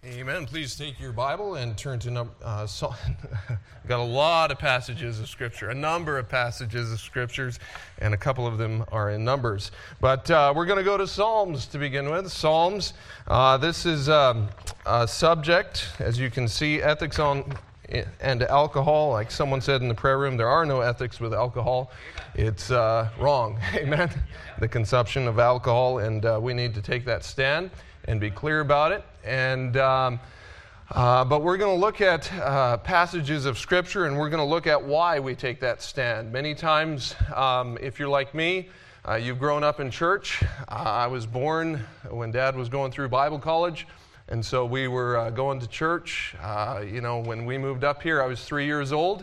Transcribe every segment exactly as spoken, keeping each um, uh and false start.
Amen. Please take your Bible and turn to number. Uh, so, got a lot of passages of Scripture, a number of passages of Scriptures, and a couple of them are in Numbers. But uh, we're going to go to Psalms to begin with. Psalms. Uh, this is um, a subject, as you can see, ethics on and alcohol. Like someone said in the prayer room, there are no ethics with alcohol. It's uh, wrong. Amen. The consumption of alcohol, and uh, we need to take that stand and be clear about it. And um, uh, but we're going to look at uh, passages of Scripture, and we're going to look at why we take that stand. Many times, um, if you're like me, uh, you've grown up in church. Uh, I was born when Dad was going through Bible college, and so we were uh, going to church. Uh, you know, when we moved up here, I was three years old,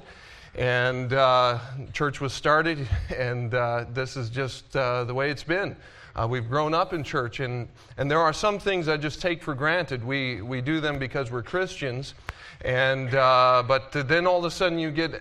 and uh, church was started, and uh, this is just uh, the way it's been. Uh, we've grown up in church, and, and there are some things I just take for granted. We we do them because we're Christians, and uh, but then all of a sudden you get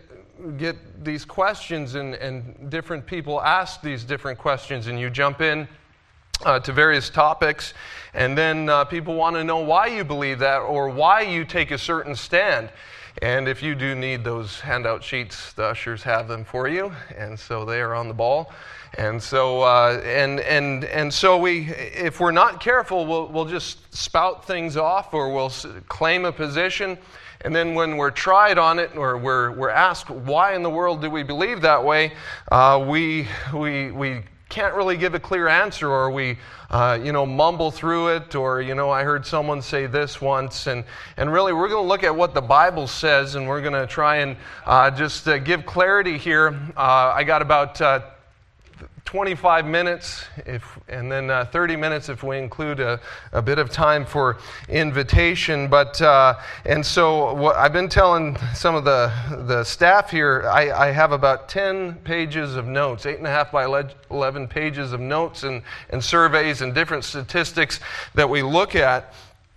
get these questions, and, and different people ask these different questions, and you jump in uh, to various topics, and then uh, people want to know why you believe that or why you take a certain stand. And if you do need those handout sheets, the ushers have them for you, and so they are on the ball. And so, uh, and and and so we, if we're not careful, we'll we'll just spout things off, or we'll claim a position, and then when we're tried on it, or we're we're asked why in the world do we believe that way, uh, we we we can't really give a clear answer, or we uh, you know mumble through it, or you know I heard someone say this once, and and really we're going to look at what the Bible says, and we're going to try and uh, just uh, give clarity here. Uh, I got about Uh, twenty-five minutes, if, and then uh, thirty minutes if we include a, a bit of time for invitation. But uh, and so what I've been telling some of the the staff here, I, I have about ten pages of notes, eight and a half by eleven pages of notes and and surveys and different statistics that we look at.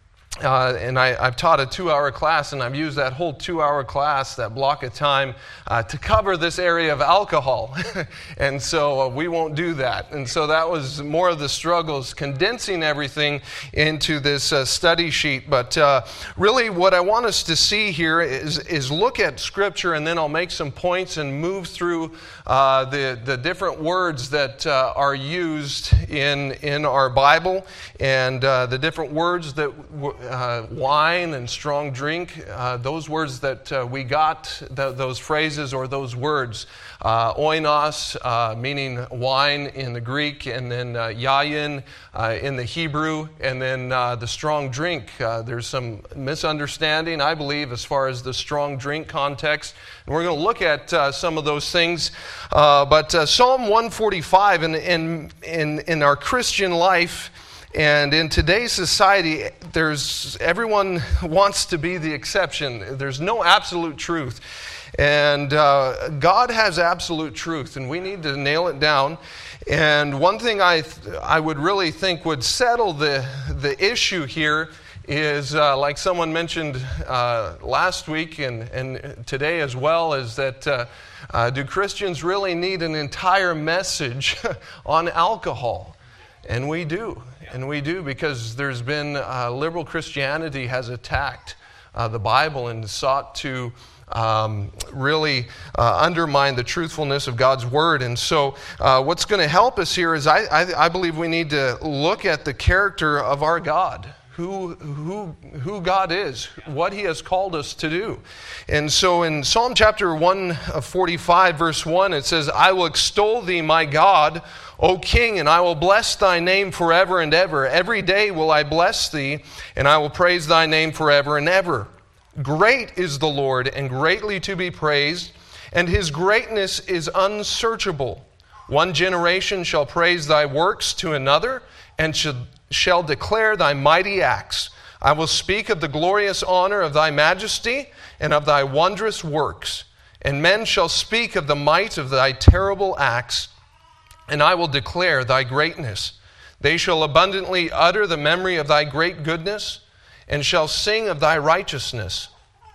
Uh, and I, I've taught a two-hour class, and I've used that whole two-hour class, that block of time, uh, to cover this area of alcohol. And so uh, we won't do that. And so that was more of the struggles, condensing everything into this uh, study sheet. But uh, really what I want us to see here is, is look at Scripture, and then I'll make some points and move through uh, the, the different words that uh, are used in, in our Bible, and uh, the different words that w- Uh, wine and strong drink, uh, those words that uh, we got, th- those phrases or those words. Uh, oinos, uh, meaning wine in the Greek, and then uh, yayin uh, in the Hebrew, and then uh, the strong drink. Uh, there's some misunderstanding, I believe, as far as the strong drink context. And we're going to look at uh, some of those things. Uh, but uh, Psalm one forty-five, in, in, in, in our Christian life, and in today's society, there's everyone wants to be the exception. There's no absolute truth. And uh, God has absolute truth, and we need to nail it down. And one thing I th- I would really think would settle the, the issue here is, uh, like someone mentioned uh, last week and, and today as well, is that uh, uh, do Christians really need an entire message on alcohol? And we do. And we do, because there's been, uh, liberal Christianity has attacked uh, the Bible and sought to um, really uh, undermine the truthfulness of God's Word. And so uh, what's going to help us here is I, I, I believe we need to look at the character of our God. Who, who, who God is, what He has called us to do. And so in Psalm chapter one forty-five, verse one, it says, I will extol thee, my God, O King, and I will bless thy name forever and ever. Every day will I bless thee, and I will praise thy name forever and ever. Great is the Lord, and greatly to be praised, and His greatness is unsearchable. One generation shall praise thy works to another, and should shall declare thy mighty acts. I will speak of the glorious honor of thy majesty and of thy wondrous works. And men shall speak of the might of thy terrible acts, and I will declare thy greatness. They shall abundantly utter the memory of thy great goodness, and shall sing of thy righteousness.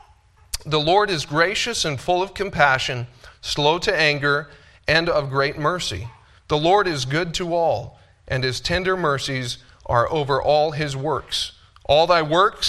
The Lord is gracious and full of compassion, slow to anger, and of great mercy. The Lord is good to all, and His tender mercies are over all His works. All thy works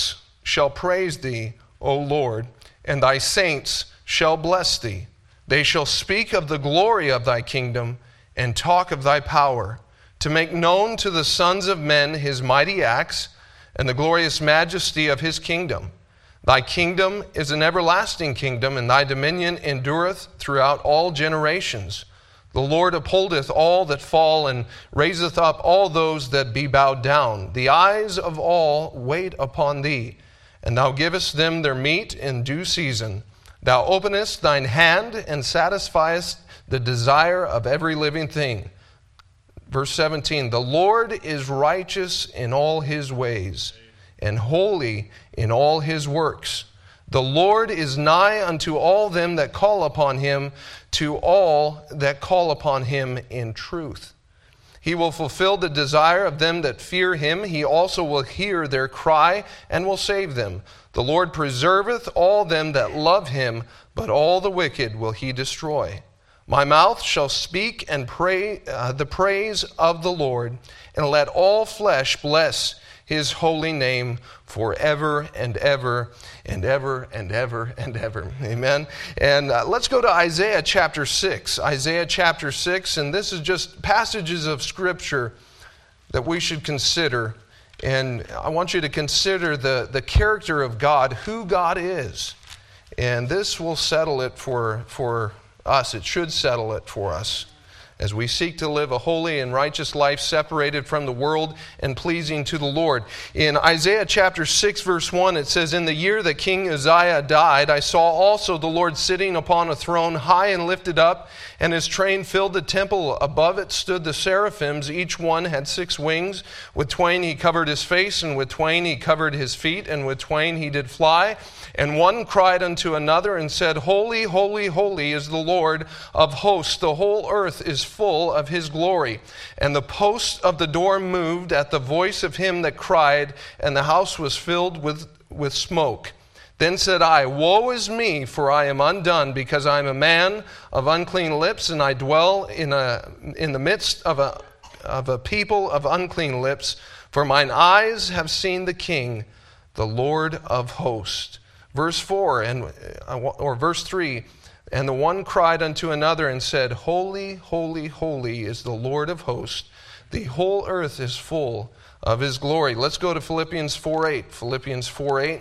shall praise thee, O Lord, and thy saints shall bless thee. They shall speak of the glory of thy kingdom and talk of thy power, to make known to the sons of men his mighty acts and the glorious majesty of his kingdom. Thy kingdom is an everlasting kingdom, and thy dominion endureth throughout all generations. The Lord upholdeth all that fall, and raiseth up all those that be bowed down. The eyes of all wait upon thee, and thou givest them their meat in due season. Thou openest thine hand, and satisfiest the desire of every living thing. Verse seventeen, the Lord is righteous in all his ways, and holy in all his works. The Lord is nigh unto all them that call upon him, to all that call upon him in truth. He will fulfill the desire of them that fear him. He also will hear their cry and will save them. The Lord preserveth all them that love him, but all the wicked will he destroy. My mouth shall speak and pray uh, the praise of the Lord, and let all flesh bless his holy name forever and ever and ever and ever and ever. Amen. And uh, let's go to Isaiah chapter six. Isaiah chapter six, and this is just passages of Scripture that we should consider. And I want you to consider the, the character of God, who God is. And this will settle it for, for us. It should settle it for us as we seek to live a holy and righteous life separated from the world and pleasing to the Lord. In Isaiah chapter six, verse one, it says, in the year that King Uzziah died, I saw also the Lord sitting upon a throne high and lifted up, and his train filled the temple. Above it stood the seraphims. Each one had six wings. With twain he covered his face, and with twain he covered his feet, and with twain he did fly. And one cried unto another and said, Holy, holy, holy is the Lord of hosts. The whole earth is full of his glory. And the posts of the door moved at the voice of him that cried, and the house was filled with, with smoke. Then said I, Woe is me, for I am undone, because I am a man of unclean lips, and I dwell in a in the midst of a of a people of unclean lips. For mine eyes have seen the King, the Lord of hosts. Verse four and or verse three, and the one cried unto another and said, Holy, holy, holy is the Lord of hosts. The whole earth is full of his glory. Let's go to Philippians four eight. Philippians four eight.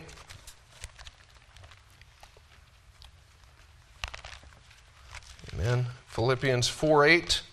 Amen. Philippians four eight.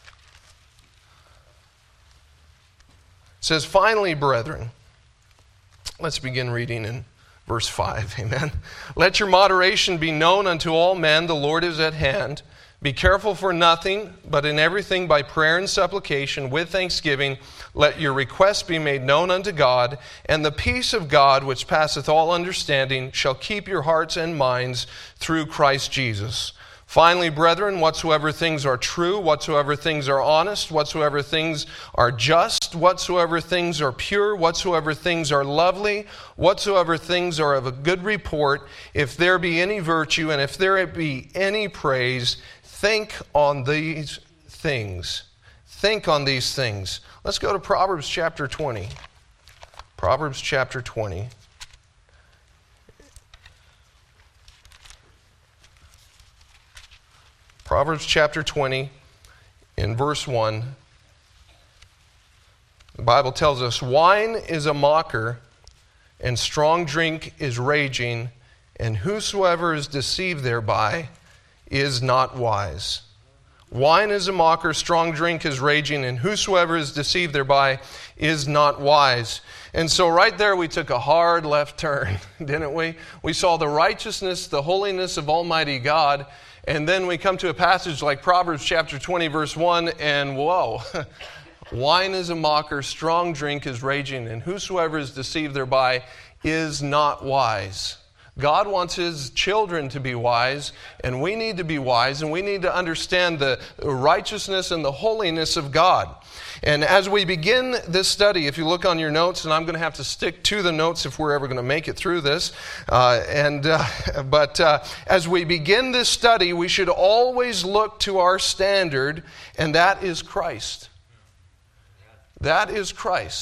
It says, Finally, brethren, let's begin reading in verse five, amen. Let your moderation be known unto all men, the Lord is at hand. Be careful for nothing, but in everything by prayer and supplication, with thanksgiving, let your requests be made known unto God, and the peace of God, which passeth all understanding, shall keep your hearts and minds through Christ Jesus. Finally, brethren, whatsoever things are true, whatsoever things are honest, whatsoever things are just, whatsoever things are pure, whatsoever things are lovely, whatsoever things are of a good report, if there be any virtue and if there be any praise, think on these things. Think on these things. Let's go to Proverbs chapter twenty. Proverbs chapter twenty. Proverbs chapter twenty, in verse one, the Bible tells us, Wine is a mocker, and strong drink is raging, and whosoever is deceived thereby is not wise. Wine is a mocker, strong drink is raging, and whosoever is deceived thereby is not wise. And so right there we took a hard left turn, didn't we? We saw the righteousness, the holiness of Almighty God, and then we come to a passage like Proverbs chapter twenty, verse one, and whoa, wine is a mocker, strong drink is raging, and whosoever is deceived thereby is not wise. God wants His children to be wise, and we need to be wise, and we need to understand the righteousness and the holiness of God. And as we begin this study, if you look on your notes, and I'm going to have to stick to the notes if we're ever going to make it through this, uh, and uh, but uh, as we begin this study, we should always look to our standard, and that is Christ. That is Christ.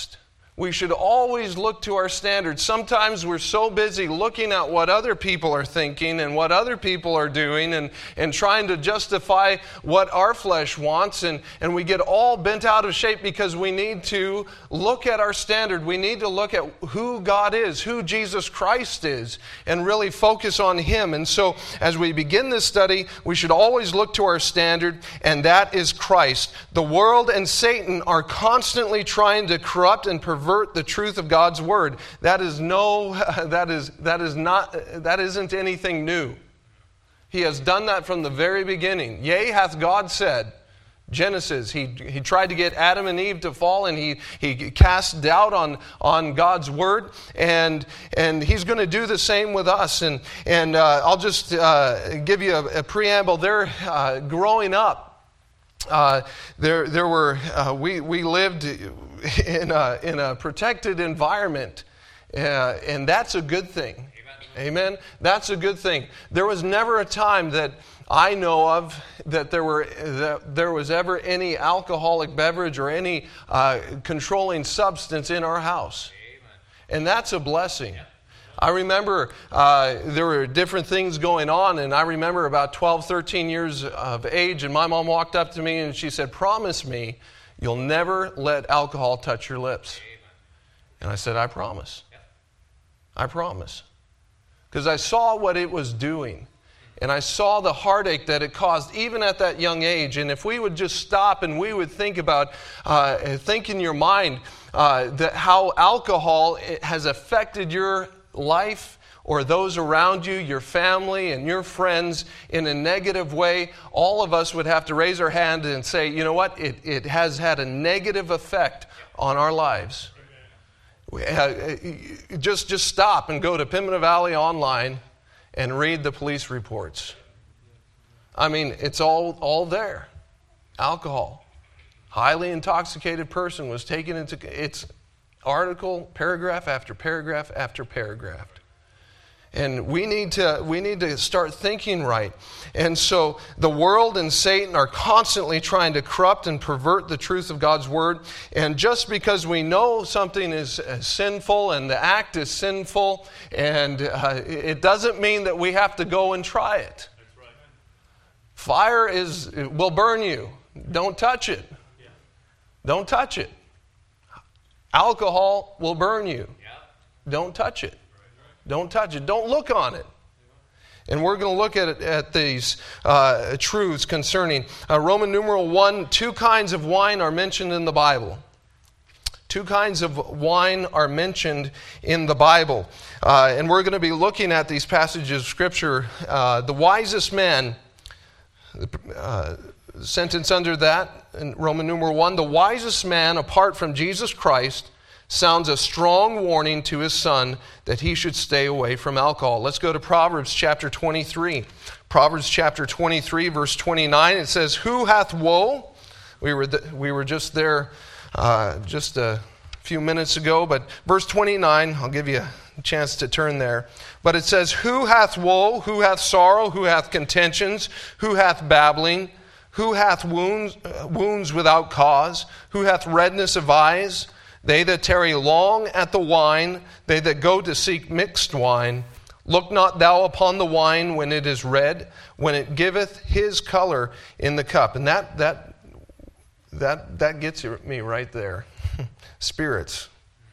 We should always look to our standards. Sometimes we're so busy looking at what other people are thinking and what other people are doing and, and trying to justify what our flesh wants. And, and we get all bent out of shape because we need to look at our standard. We need to look at who God is, who Jesus Christ is, and really focus on Him. And so as we begin this study, we should always look to our standard, and that is Christ. The world and Satan are constantly trying to corrupt and pervert the truth of God's word. That is no, that is that is not, that isn't anything new. He has done that from the very beginning. Yea, hath God said. Genesis, he he tried to get Adam and Eve to fall, and he he cast doubt on on God's word, and and he's going to do the same with us. And and uh, I'll just uh, give you a, a preamble. There, uh, growing up, uh, there there were uh, we we lived in a, in a protected environment, uh, and that's a good thing. Amen. Amen. That's a good thing. There was never a time that I know of that there were that there was ever any alcoholic beverage or any uh, controlling substance in our house. Amen. And that's a blessing. Yeah. I remember uh, there were different things going on, and I remember about twelve, thirteen years of age, and my mom walked up to me and she said, "Promise me you'll never let alcohol touch your lips." And I said, "I promise. I promise." Because I saw what it was doing. And I saw the heartache that it caused, even at that young age. And if we would just stop and we would think about, uh, think in your mind uh, that how alcohol has affected your life or those around you, your family and your friends in a negative way, all of us would have to raise our hand and say, you know what, it, it has had a negative effect on our lives. Uh, just, just stop and go to Pimlico Valley Online and read the police reports. I mean, it's all, all there. Alcohol. Highly intoxicated person was taken into... It's article, paragraph after paragraph after paragraph. And we need to we need to start thinking right. And so the world and Satan are constantly trying to corrupt and pervert the truth of God's word. And just because we know something is sinful and the act is sinful, and uh, it doesn't mean that we have to go and try it. That's right. Fire is will burn you. Don't touch it. Yeah. Don't touch it. Alcohol will burn you. Yeah. Don't touch it. Don't touch it. Don't look on it. And we're going to look at it, at these uh, truths concerning uh, Roman numeral one. Two kinds of wine are mentioned in the Bible. Two kinds of wine are mentioned in the Bible. Uh, and we're going to be looking at these passages of Scripture. Uh, the wisest man, uh, sentence under that in Roman numeral one, the wisest man apart from Jesus Christ sounds a strong warning to his son that he should stay away from alcohol. Let's go to Proverbs chapter twenty-three. Proverbs chapter twenty-three, verse twenty-nine. It says, "Who hath woe?" We were th- we were just there uh, just a few minutes ago, but verse twenty-nine, I'll give you a chance to turn there. But it says, "Who hath woe? Who hath sorrow? Who hath contentions? Who hath babbling? Who hath wounds, uh, wounds without cause? Who hath redness of eyes? They that tarry long at the wine, they that go to seek mixed wine. Look not thou upon the wine when it is red, when it giveth his color in the cup." And that that that that gets me right there. Spirits.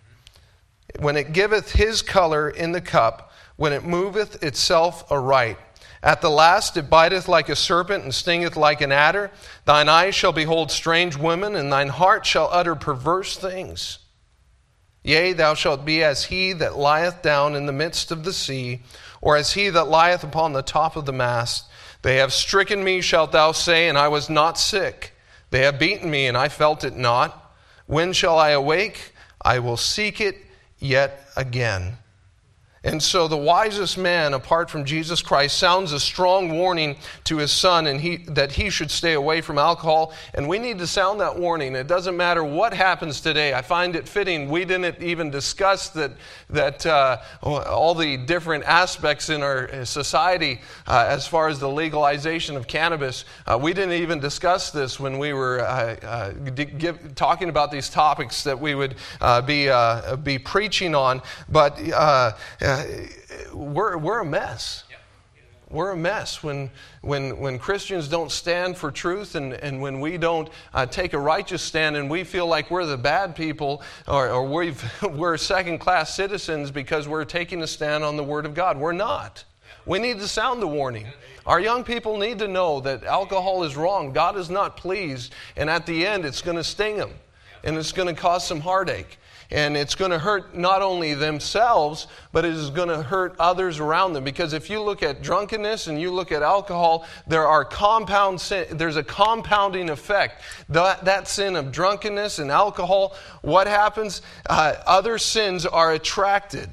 "When it giveth his color in the cup, when it moveth itself aright. At the last it biteth like a serpent and stingeth like an adder. Thine eyes shall behold strange women, and thine heart shall utter perverse things. Yea, thou shalt be as he that lieth down in the midst of the sea, or as he that lieth upon the top of the mast. They have stricken me, shalt thou say, and I was not sick. They have beaten me, and I felt it not. When shall I awake? I will seek it yet again." And so the wisest man, apart from Jesus Christ, sounds a strong warning to his son and he, that he should stay away from alcohol. And we need to sound that warning. It doesn't matter what happens today. I find it fitting. We didn't even discuss that, that uh, all the different aspects in our society uh, as far as the legalization of cannabis. Uh, we didn't even discuss this when we were uh, uh, give, talking about these topics that we would uh, be, uh, be preaching on. But uh, Uh, we're we're a mess. We're a mess when when when Christians don't stand for truth, and, and when we don't uh, take a righteous stand, and we feel like we're the bad people, or, or we've, we're second-class citizens because we're taking a stand on the Word of God. We're not. We need to sound the warning. Our young people need to know that alcohol is wrong. God is not pleased, and at the end it's going to sting them, and it's going to cause some heartache. And it's going to hurt not only themselves, but it is going to hurt others around them. Because if you look at drunkenness and you look at alcohol, there are compound sin, there's a compounding effect. That, that sin of drunkenness and alcohol, what happens? Uh, other sins are attracted.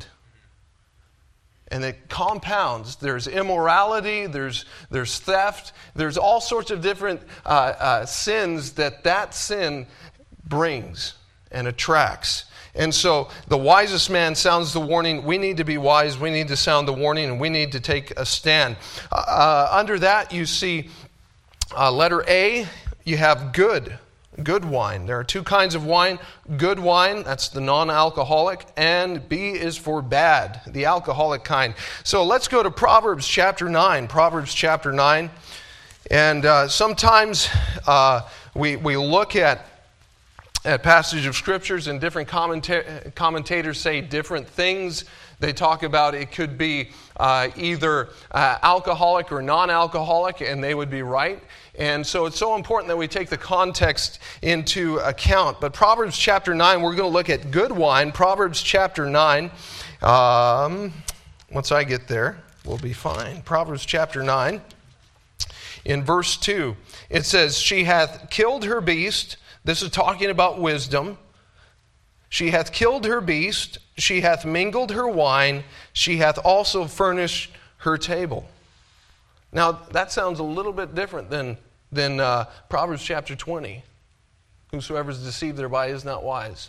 And it compounds. There's immorality, there's, there's theft, there's all sorts of different uh, uh, sins that that sin brings and attracts. And so the wisest man sounds the warning. We need to be wise. We need to sound the warning, and we need to take a stand. Uh, under that, you see uh, letter A, you have good, good wine. There are two kinds of wine. Good wine, that's the non-alcoholic, and B is for bad, the alcoholic kind. So let's go to Proverbs chapter nine. Proverbs chapter nine. And uh, sometimes uh, we, we look at At passage of scriptures, and different commenta- commentators say different things. They talk about it could be uh, either uh, alcoholic or non-alcoholic, and they would be right. And so it's so important that we take the context into account. But Proverbs chapter nine, we're going to look at good wine. Proverbs chapter nine, um, once I get there, we'll be fine. Proverbs chapter nine, in verse two, it says, "She hath killed her beast." This is talking about wisdom. "She hath killed her beast, she hath mingled her wine, she hath also furnished her table." Now, that sounds a little bit different than, than uh, Proverbs chapter twenty. "Whosoever is deceived thereby is not wise."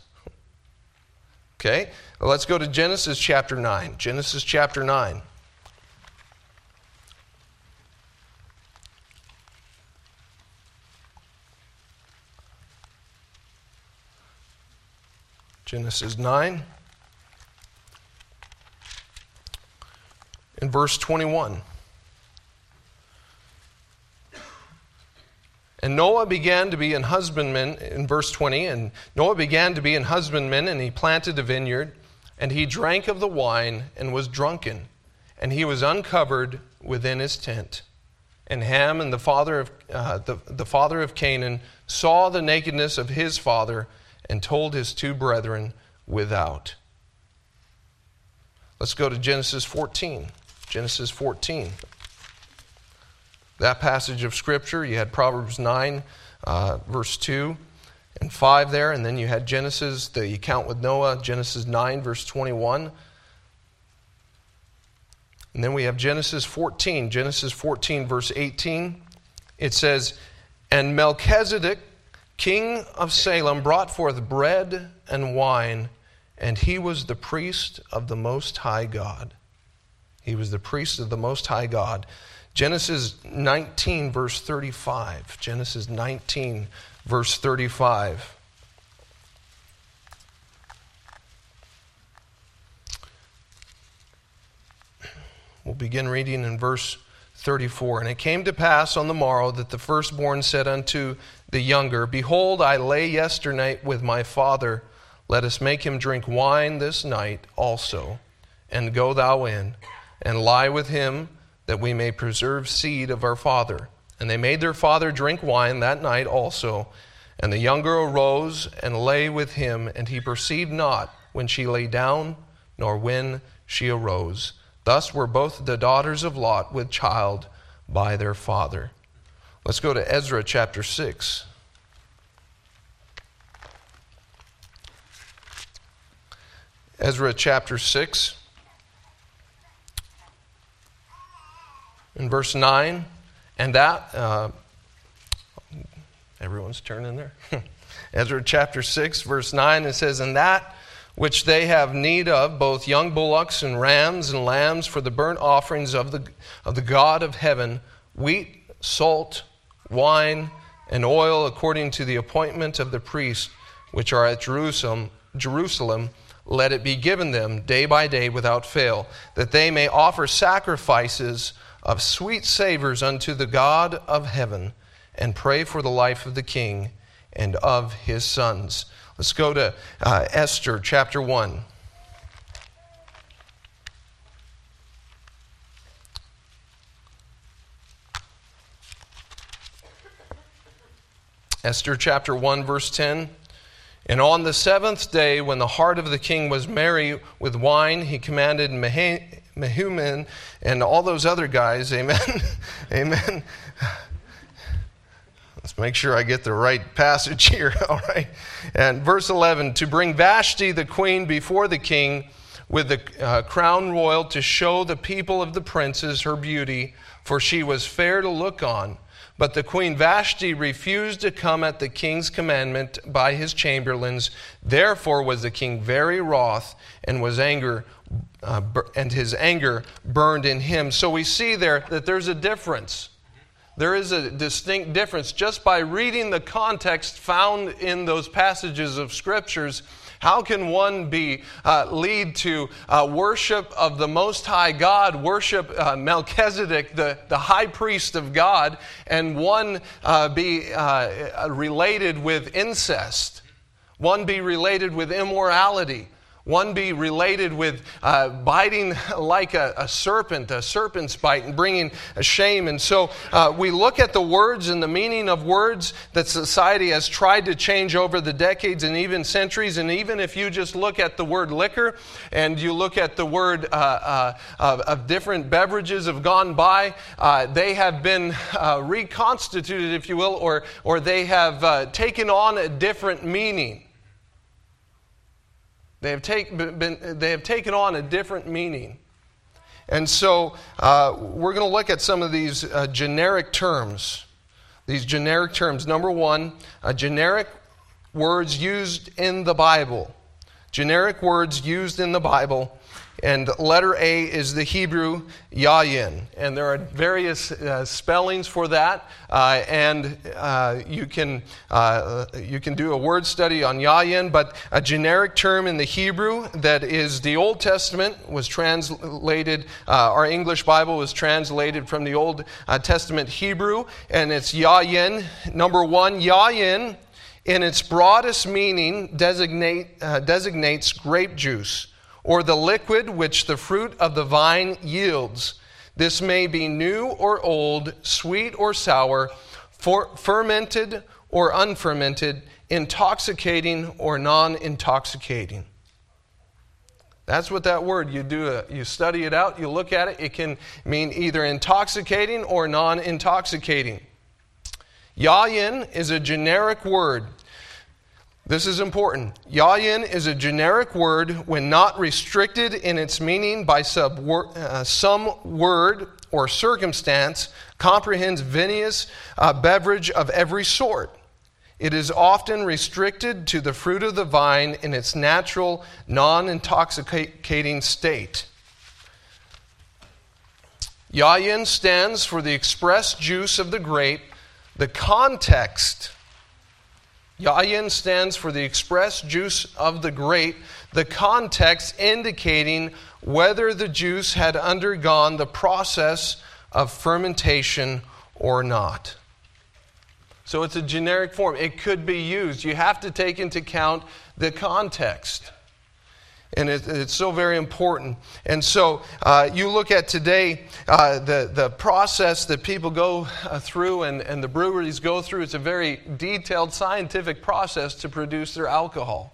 Okay, well, let's go to Genesis chapter nine. Genesis chapter nine. Genesis nine, in verse twenty-one. "And Noah began to be an husbandman," in verse twenty, "and Noah began to be an husbandman, and he planted a vineyard, and he drank of the wine, and was drunken, and he was uncovered within his tent. And Ham, and the father of uh, the, the father of Canaan, saw the nakedness of his father, and told his two brethren without." Let's go to Genesis fourteen. Genesis fourteen. That passage of Scripture, you had Proverbs nine, uh, verse two and five there, and then you had Genesis, the account with Noah, Genesis nine, verse twenty-one. And then we have Genesis fourteen. Genesis fourteen, verse eighteen. It says, "And Melchizedek, king of Salem, brought forth bread and wine, and he was the priest of the Most High God." He was the priest of the Most High God. Genesis nineteen, verse thirty-five. Genesis nineteen, verse thirty-five. We'll begin reading in verse thirty-four. "And it came to pass on the morrow that the firstborn said unto the younger, Behold, I lay yesternight with my father. Let us make him drink wine this night also. And go thou in, and lie with him, that we may preserve seed of our father. And they made their father drink wine that night also. And the younger arose and lay with him, and he perceived not when she lay down, nor when she arose. Thus were both the daughters of Lot with child by their father." Let's go to Ezra chapter six. Ezra chapter six. in verse nine, and that, uh, everyone's turning there. Ezra chapter six, verse nine, it says, "And that which they have need of, both young bullocks and rams and lambs for the burnt offerings of the, of the God of heaven, wheat, salt, wine, and oil, according to the appointment of the priests which are at Jerusalem, Jerusalem, let it be given them day by day without fail, that they may offer sacrifices of sweet savors unto the God of heaven, and pray for the life of the king and of his sons." Let's go to uh, Esther chapter one. Esther chapter one, verse ten. "And on the seventh day, when the heart of the king was merry with wine, he commanded Mehuman and all those other guys," amen, amen. Let's make sure I get the right passage here, all right. And verse eleven, "To bring Vashti the queen before the king with the uh, crown royal, to show the people of the princes her beauty, for she was fair to look on. But the queen Vashti refused to come at the king's commandment by his chamberlains. Therefore was the king very wroth, and was anger, uh, and his anger burned in him." So we see there that there's a difference. There is a distinct difference. Just by reading the context found in those passages of Scriptures, how can one be uh, lead to uh, worship of the Most High God, worship uh, Melchizedek, the, the high priest of God, and one uh, be uh, related with incest, one be related with immorality, one be related with uh, biting like a, a serpent, a serpent's bite, and bringing a shame. And so uh, we look at the words and the meaning of words that society has tried to change over the decades and even centuries. And even if you just look at the word liquor and you look at the word uh, uh, of, of different beverages have gone by, uh, they have been uh, reconstituted, if you will, or, or they have uh, taken on a different meaning. They have, take, been, they have taken on a different meaning. And so uh, we're going to look at some of these uh, generic terms. These generic terms. Number one, uh, generic words used in the Bible. Generic words used in the Bible. And letter A is the Hebrew yayin. And there are various uh, spellings for that. Uh, and uh, you can uh, you can do a word study on yayin. But a generic term in the Hebrew that is the Old Testament was translated, uh, our English Bible was translated from the Old uh, Testament Hebrew. And it's yayin. Number one, yayin in its broadest meaning designate uh, designates grape juice, or the liquid which the fruit of the vine yields. This may be new or old, sweet or sour, for fermented or unfermented, intoxicating or non-intoxicating. That's what that word, you do, a, you study it out, you look at it, it can mean either intoxicating or non-intoxicating. Yayin is a generic word. This is important. Yayin is a generic word when not restricted in its meaning by sub uh, some word or circumstance, comprehends vinous uh, beverage of every sort. It is often restricted to the fruit of the vine in its natural, non-intoxicating state. Yayin stands for the express juice of the grape. The context Yayin stands for the express juice of the grape, the context indicating whether the juice had undergone the process of fermentation or not. So it's a generic form. It could be used. You have to take into account the context. And it, it's so very important. And so uh, you look at today, uh, the, the process that people go uh, through and, and the breweries go through, it's a very detailed scientific process to produce their alcohol.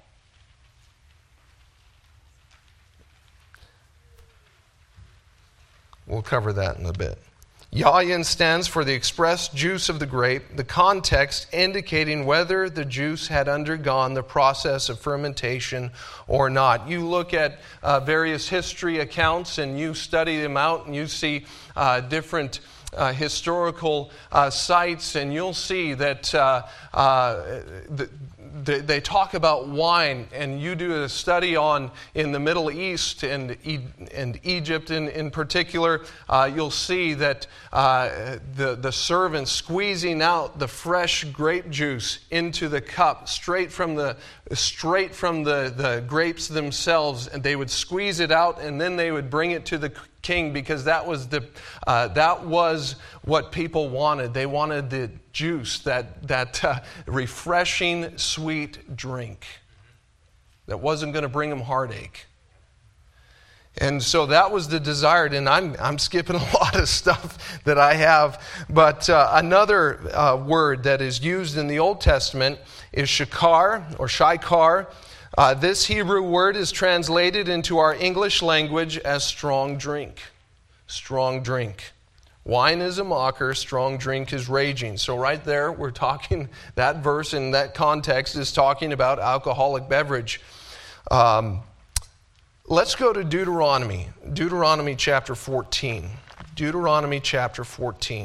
We'll cover that in a bit. Yayin stands for the expressed juice of the grape, the context indicating whether the juice had undergone the process of fermentation or not. You look at uh, various history accounts and you study them out and you see uh, different uh, historical uh, sites, and you'll see that uh, uh, the, they talk about wine, and you do a study on in the Middle East and and Egypt in, in particular, uh, you'll see that uh, the, the servants squeezing out the fresh grape juice into the cup straight from the straight from the, the grapes themselves, and they would squeeze it out and then they would bring it to the king, because that was the uh, that was what people wanted. They wanted the juice, that that uh, refreshing, sweet drink that wasn't going to bring them heartache. And so that was the desired. And I'm I'm skipping a lot of stuff that I have, but uh, another uh, word that is used in the Old Testament is shakar or shaikar. Uh, this Hebrew word is translated into our English language as strong drink. Strong drink. Wine is a mocker, strong drink is raging. So right there, we're talking, that verse in that context is talking about alcoholic beverage. Um, let's go to Deuteronomy. Deuteronomy chapter fourteen. Deuteronomy chapter fourteen.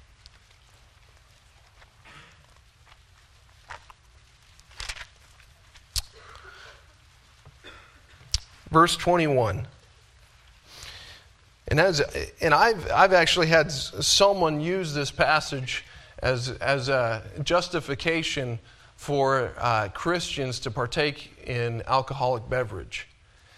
Verse twenty-one. And as and I've I've actually had someone use this passage as as a justification for uh, Christians to partake in alcoholic beverage.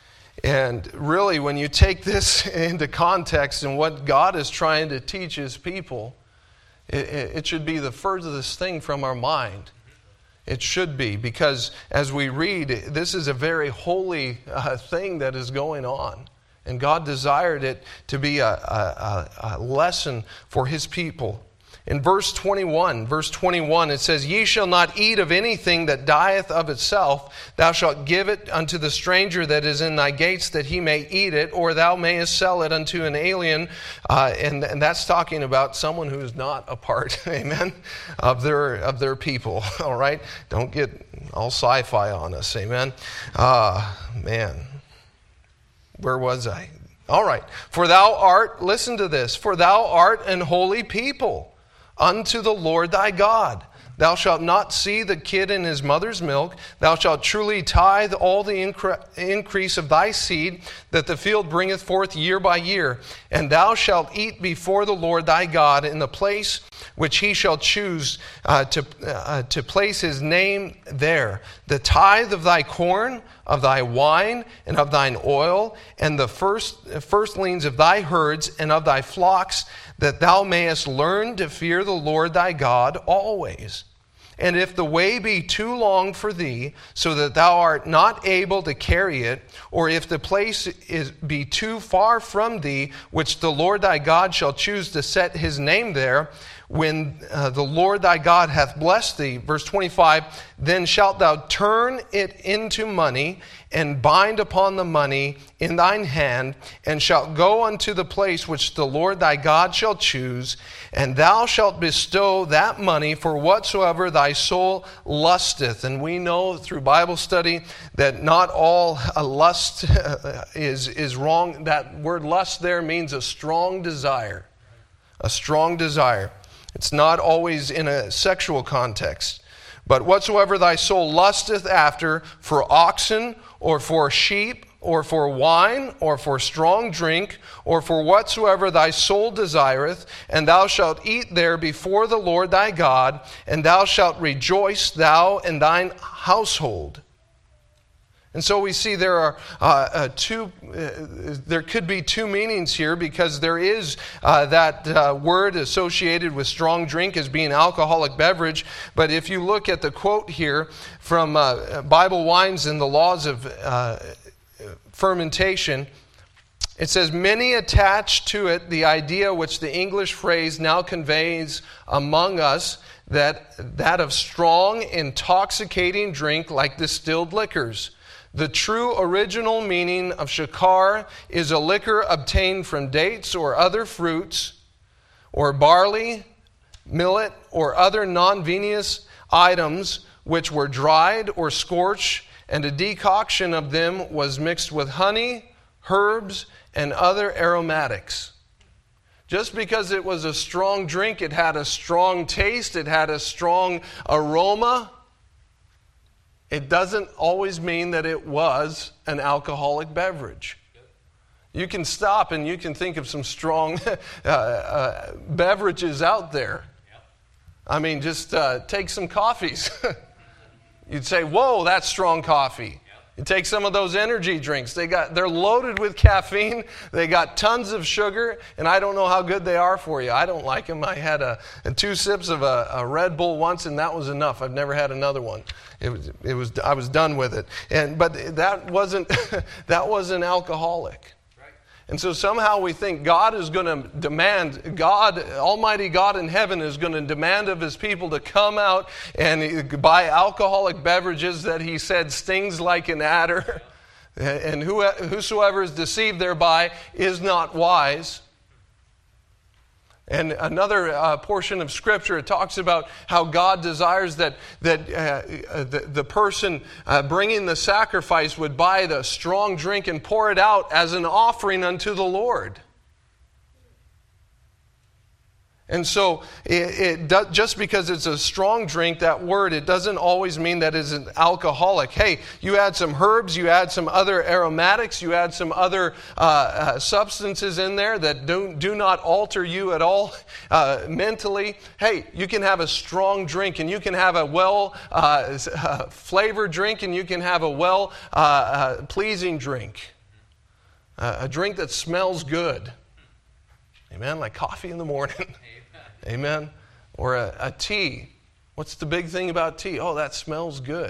And really, when you take this into context and what God is trying to teach His people, it, it should be the furthest thing from our mind. It should be, because as we read, this is a very holy uh, thing that is going on. And God desired it to be a, a, a lesson for His people. In verse twenty-one, verse twenty-one, it says, "Ye shall not eat of anything that dieth of itself. Thou shalt give it unto the stranger that is in thy gates, that he may eat it, or thou mayest sell it unto an alien." Uh, and, and that's talking about someone who is not a part, amen, of their of their people. All right, don't get all sci-fi on us, amen. Ah, uh, man, where was I? All right, for thou art, listen to this, for thou art an holy people unto the Lord thy God. Thou shalt not see the kid in his mother's milk. Thou shalt truly tithe all the incre- increase of thy seed that the field bringeth forth year by year. And thou shalt eat before the Lord thy God in the place which he shall choose uh, to, uh, to place his name there. The tithe of thy corn, of thy wine, and of thine oil, and the first firstlings of thy herds and of thy flocks, that thou mayest learn to fear the Lord thy God always. And if the way be too long for thee, so that thou art not able to carry it, or if the place is, be too far from thee, which the Lord thy God shall choose to set his name there, when uh, the Lord thy God hath blessed thee, verse twenty-five, then shalt thou turn it into money, and bind upon the money in thine hand, and shalt go unto the place which the Lord thy God shall choose, and thou shalt bestow that money for whatsoever thy soul lusteth. And we know through Bible study that not all lust is, is wrong. That word lust there means a strong desire. A strong desire. It's not always in a sexual context. But whatsoever thy soul lusteth after, for oxen, or for sheep, or for wine, or for strong drink, or for whatsoever thy soul desireth, and thou shalt eat there before the Lord thy God, and thou shalt rejoice, thou and thine household. And so we see there are uh, uh, two, uh, there could be two meanings here, because there is uh, that uh, word associated with strong drink as being alcoholic beverage. But if you look at the quote here from uh, Bible Wines and the Laws of uh, Fermentation, it says, "Many attach to it the idea which the English phrase now conveys among us, that that of strong, intoxicating drink like distilled liquors. The true original meaning of shakar is a liquor obtained from dates or other fruits, or barley, millet, or other non-vinous items which were dried or scorched, and a decoction of them was mixed with honey, herbs, and other aromatics. Just because it was a strong drink, it had a strong taste, it had a strong aroma, it doesn't always mean that it was an alcoholic beverage. You can stop and you can think of some strong uh, uh, beverages out there. I mean, just uh, take some coffees. You'd say, whoa, that's strong coffee. You take some of those energy drinks. They got, they're loaded with caffeine. They got tons of sugar, and I don't know how good they are for you. I don't like them. I had a, a two sips of a, a Red Bull once, and that was enough. I've never had another one. It was, it was, I was done with it. And but that wasn't that wasn't alcoholic. And so somehow we think God is going to demand, God, Almighty God in heaven is going to demand of His people to come out and buy alcoholic beverages that He said stings like an adder. And whosoever is deceived thereby is not wise. And another uh, portion of Scripture, it talks about how God desires that that uh, the, the person uh, bringing the sacrifice would buy the strong drink and pour it out as an offering unto the Lord. And so, it, it does, just because it's a strong drink, that word, it doesn't always mean that it's an alcoholic. Hey, you add some herbs, you add some other aromatics, you add some other uh, uh, substances in there that do, do not alter you at all uh, mentally. Hey, you can have a strong drink, and you can have a well uh, uh, flavored drink, and you can have a well uh, uh, pleasing drink. Uh, a drink that smells good. Amen? Like coffee in the morning. Amen. Or a, a tea. What's the big thing about tea? Oh, that smells good.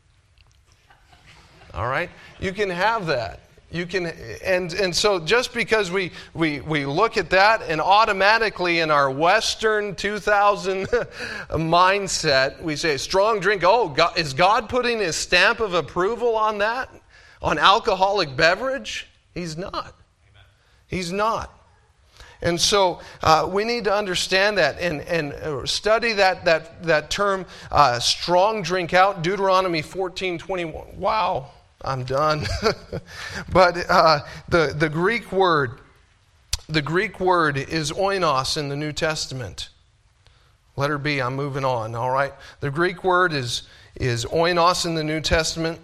All right? You can have that. You can, and and so just because we we we look at that and automatically in our Western two thousand mindset, we say strong drink. Oh, God, is God putting His stamp of approval on that? On alcoholic beverage? He's not. He's not. And so uh, we need to understand that and, and study that that that term uh, strong drink out. Deuteronomy fourteen twenty-one. Wow, I'm done. But uh, the the Greek word, the Greek word is oinos in the New Testament. Letter B. I'm moving on. All right. The Greek word is is oinos in the New Testament.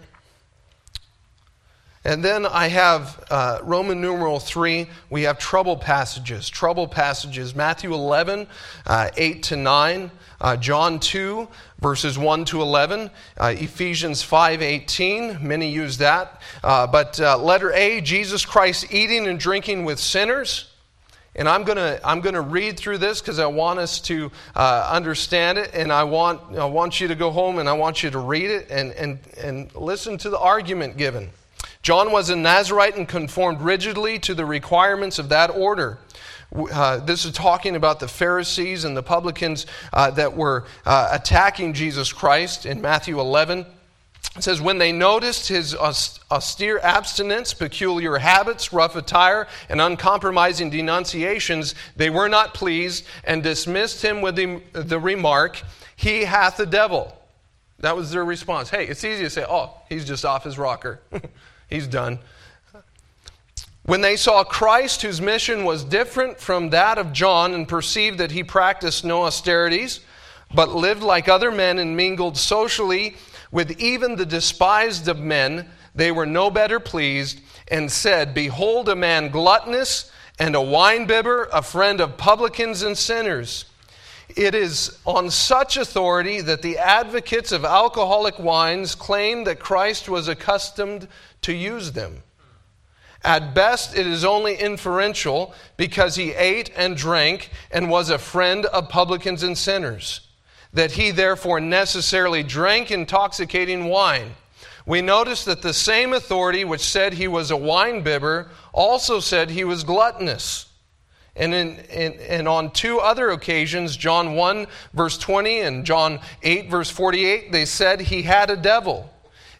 And then I have uh, Roman numeral three. We have trouble passages. Trouble passages. Matthew eleven, uh, eight to nine. Uh, John two, verses one to eleven. Uh, Ephesians five eighteen. Many use that. Uh, but uh, letter A, Jesus Christ eating and drinking with sinners. And I'm gonna I'm gonna read through this because I want us to uh, understand it, and I want I want you to go home and I want you to read it and and and listen to the argument given. John was a Nazarite and conformed rigidly to the requirements of that order. Uh, this is talking about the Pharisees and the publicans uh, that were uh, attacking Jesus Christ in Matthew eleven. It says, when they noticed his austere abstinence, peculiar habits, rough attire, and uncompromising denunciations, they were not pleased and dismissed him with the, the remark, he hath a devil. That was their response. Hey, it's easy to say, oh, he's just off his rocker. He's done. When they saw Christ, whose mission was different from that of John, and perceived that he practiced no austerities, but lived like other men and mingled socially with even the despised of men, they were no better pleased, and said, behold a man gluttonous and a winebibber, a friend of publicans and sinners. It is on such authority that the advocates of alcoholic wines claim that Christ was accustomed to use them. At best, it is only inferential because he ate and drank and was a friend of publicans and sinners, that he therefore necessarily drank intoxicating wine. We notice that the same authority which said he was a winebibber also said he was gluttonous. And, in, in, and on two other occasions, John one, verse twenty, and John eight, verse forty-eight, they said he had a devil.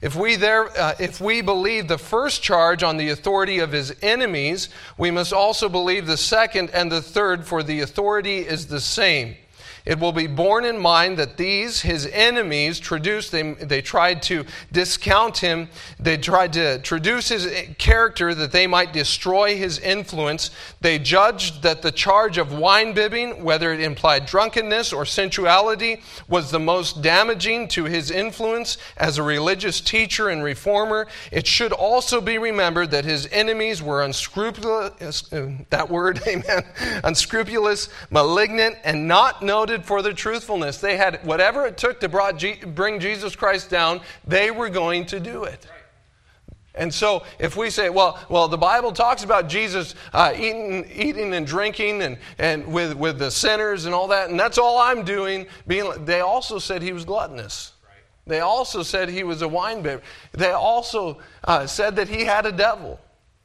If we there, uh, if we believe the first charge on the authority of his enemies, we must also believe the second and the third, for the authority is the same. It will be borne in mind that these, his enemies, traduced, they, they tried to discount him. They tried to traduce his character that they might destroy his influence. They judged that the charge of wine-bibbing, whether it implied drunkenness or sensuality, was the most damaging to his influence as a religious teacher and reformer. It should also be remembered that his enemies were unscrupulous, that word, amen, unscrupulous, malignant, and not noted for their truthfulness. They had whatever it took to brought G- bring Jesus Christ down, they were going to do it. And so if we say, well, well, the Bible talks about Jesus uh, eating, eating and drinking and, and with, with the sinners and all that, and that's all I'm doing. Being, they also said he was gluttonous. They also said he was a winebibber. They also uh, said that he had a devil.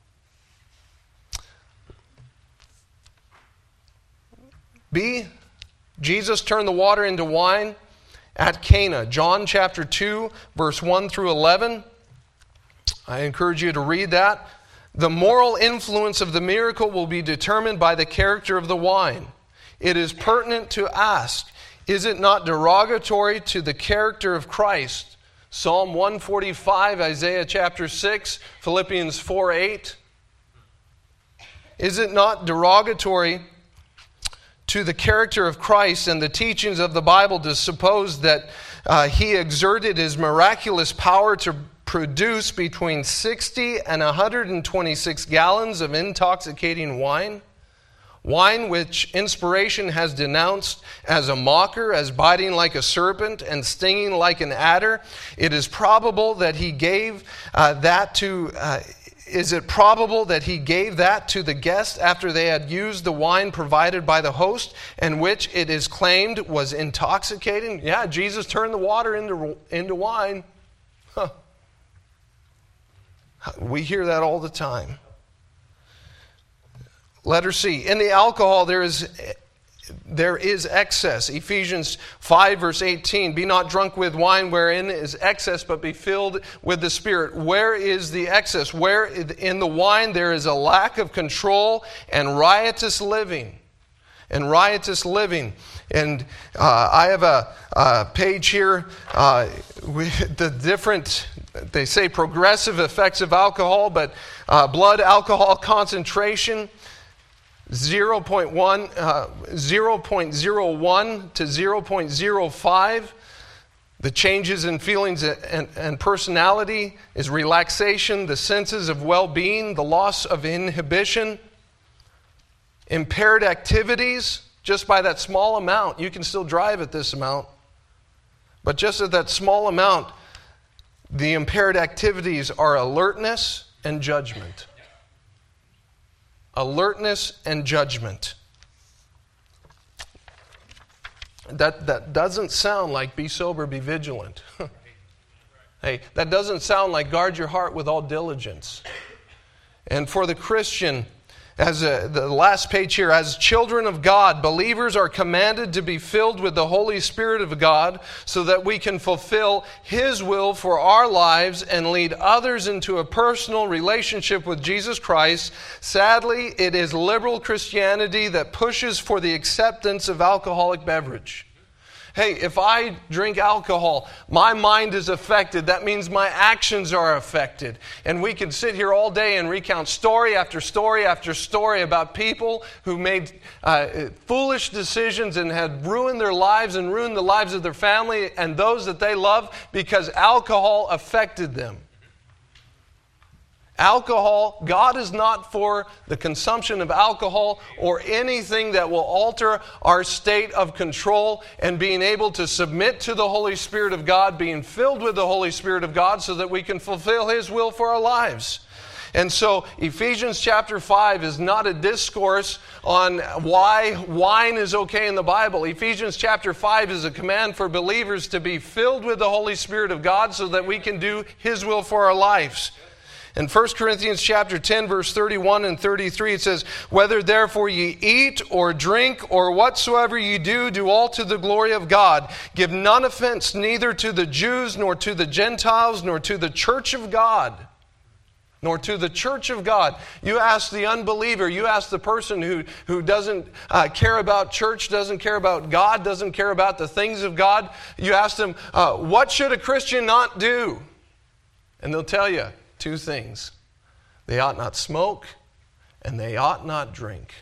B, Jesus turned the water into wine at Cana. John chapter two, verse one through eleven. I encourage you to read that. The moral influence of the miracle will be determined by the character of the wine. It is pertinent to ask, is it not derogatory to the character of Christ? Psalm one forty-five, Isaiah chapter six, Philippians four eight. Is it not derogatory to the character of Christ and the teachings of the Bible to suppose that uh, he exerted his miraculous power to produce between sixty and one hundred twenty-six gallons of intoxicating wine? Wine which inspiration has denounced as a mocker, as biting like a serpent and stinging like an adder. It is probable that he gave uh, that to... Uh, Is it probable that he gave that to the guests after they had used the wine provided by the host, and which it is claimed was intoxicating? Yeah, Jesus turned the water into, into wine. Huh. We hear that all the time. Letter C. In the alcohol there is... There is excess. Ephesians five verse eighteen. Be not drunk with wine wherein is excess, but be filled with the Spirit. Where is the excess? Where in the wine there is a lack of control and riotous living. And riotous living. And uh, I have a, a page here uh, with the different, they say progressive effects of alcohol, but uh, blood alcohol concentration, zero point one, uh, zero point zero one to zero point zero five. The changes in feelings and, and personality is relaxation, the senses of well-being, the loss of inhibition, impaired activities. Just by that small amount, you can still drive at this amount. But just at that small amount, the impaired activities are alertness and judgment. Alertness and judgment. That, that doesn't sound like be sober, be vigilant. Hey, that doesn't sound like guard your heart with all diligence. And for the Christian, as a, the last page here, as children of God, believers are commanded to be filled with the Holy Spirit of God so that we can fulfill His will for our lives and lead others into a personal relationship with Jesus Christ. Sadly, it is liberal Christianity that pushes for the acceptance of alcoholic beverage. Hey, if I drink alcohol, my mind is affected. That means my actions are affected. And we can sit here all day and recount story after story after story about people who made uh, foolish decisions and had ruined their lives and ruined the lives of their family and those that they love because alcohol affected them. Alcohol, God is not for the consumption of alcohol or anything that will alter our state of control and being able to submit to the Holy Spirit of God, being filled with the Holy Spirit of God so that we can fulfill His will for our lives. And so Ephesians chapter five is not a discourse on why wine is okay in the Bible. Ephesians chapter five is a command for believers to be filled with the Holy Spirit of God so that we can do His will for our lives. In First Corinthians chapter ten, verse thirty-one and thirty-three, it says, "Whether therefore ye eat or drink or whatsoever ye do, do all to the glory of God. Give none offense neither to the Jews, nor to the Gentiles, nor to the church of God." Nor to the church of God. You ask the unbeliever, you ask the person who, who doesn't uh, care about church, doesn't care about God, doesn't care about the things of God. You ask them, uh, what should a Christian not do? And they'll tell you two things. They ought not smoke, and they ought not drink.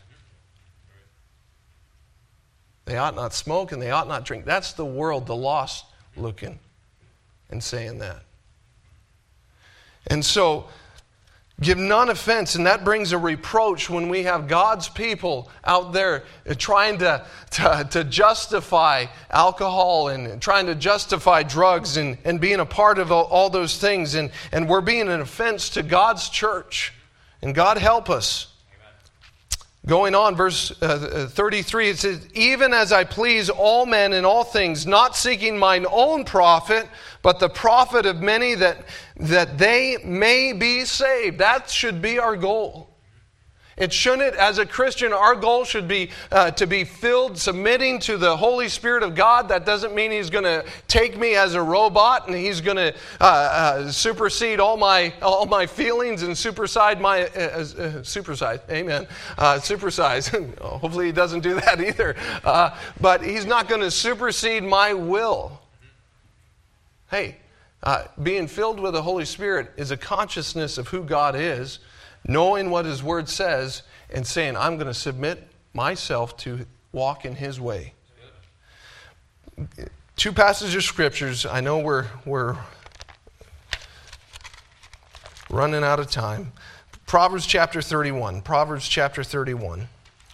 They ought not smoke, and they ought not drink. That's the world, the lost, looking and saying that. And so, give none offense, and that brings a reproach when we have God's people out there trying to, to, to justify alcohol and trying to justify drugs and, and being a part of all, all those things. And, and we're being an offense to God's church. And God help us. Going on, verse uh, thirty-three, it says, "Even as I please all men in all things, not seeking mine own profit, but the profit of many, that, that they may be saved." That should be our goal. It shouldn't, as a Christian, our goal should be uh, to be filled, submitting to the Holy Spirit of God. That doesn't mean He's going to take me as a robot and He's going to uh, uh, supersede all my all my feelings and supersede my uh, uh, supersize. Amen. Uh, supersize. Hopefully He doesn't do that either. Uh, but He's not going to supersede my will. Hey, uh, being filled with the Holy Spirit is a consciousness of who God is, knowing what His Word says, and saying, I'm going to submit myself to walk in His way. Two passages of Scriptures. I know we're, we're running out of time. Proverbs chapter thirty-one. Proverbs chapter thirty-one.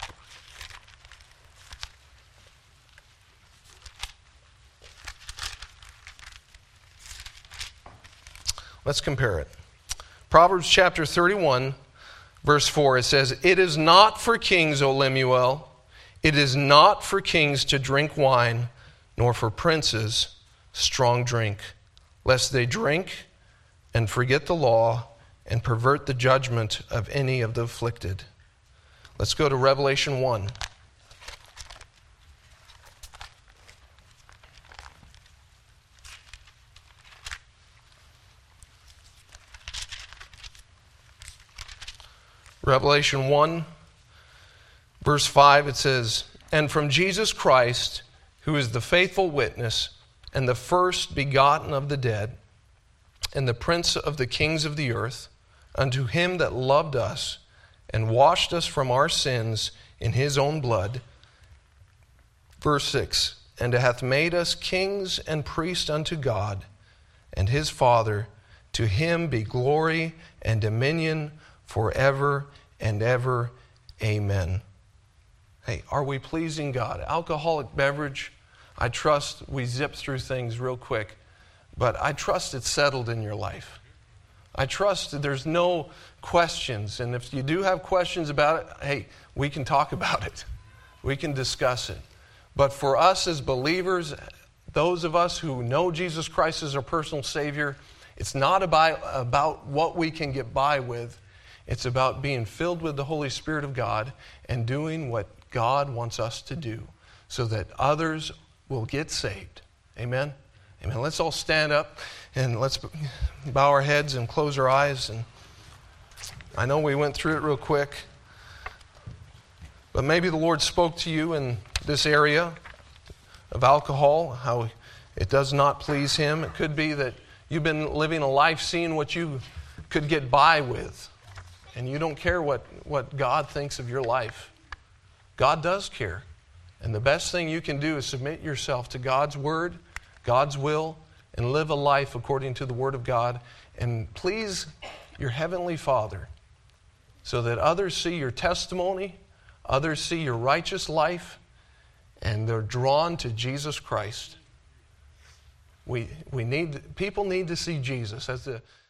Let's compare it. Proverbs chapter thirty-one, verse four, it says, "It is not for kings, O Lemuel, it is not for kings to drink wine, nor for princes strong drink, lest they drink and forget the law and pervert the judgment of any of the afflicted." Let's go to Revelation one. Revelation one, verse five, it says, "And from Jesus Christ, who is the faithful witness, and the first begotten of the dead, and the prince of the kings of the earth, unto Him that loved us, and washed us from our sins in His own blood." Verse six, "And hath made us kings and priests unto God, and His Father. To Him be glory and dominion forever and ever. Amen." Hey, are we pleasing God? Alcoholic beverage, I trust we zip through things real quick, but I trust it's settled in your life. I trust that there's no questions, and if you do have questions about it, hey, we can talk about it. We can discuss it. But for us as believers, those of us who know Jesus Christ as our personal Savior, it's not about, about what we can get by with. It's about being filled with the Holy Spirit of God and doing what God wants us to do so that others will get saved. Amen? Amen. Let's all stand up and let's bow our heads and close our eyes. And I know we went through it real quick, but maybe the Lord spoke to you in this area of alcohol, how it does not please Him. It could be that you've been living a life seeing what you could get by with, and you don't care what, what God thinks of your life. God does care. And the best thing you can do is submit yourself to God's Word, God's will, and live a life according to the Word of God, and please your Heavenly Father so that others see your testimony, others see your righteous life, and they're drawn to Jesus Christ. We, we need, people need to see Jesus as the